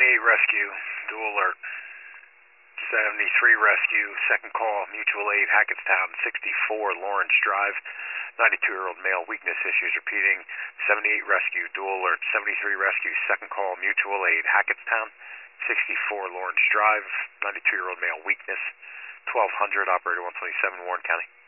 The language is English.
Rescue, dual alert. 73 Rescue, second call, mutual aid, Hackettstown, 64 Lawrence Drive, 92-year-old male, weakness issues, repeating, 78 Rescue, dual alert, 73 Rescue, second call, mutual aid, Hackettstown, 64 Lawrence Drive, 92-year-old male, weakness, 1200, operator 127, Warren County.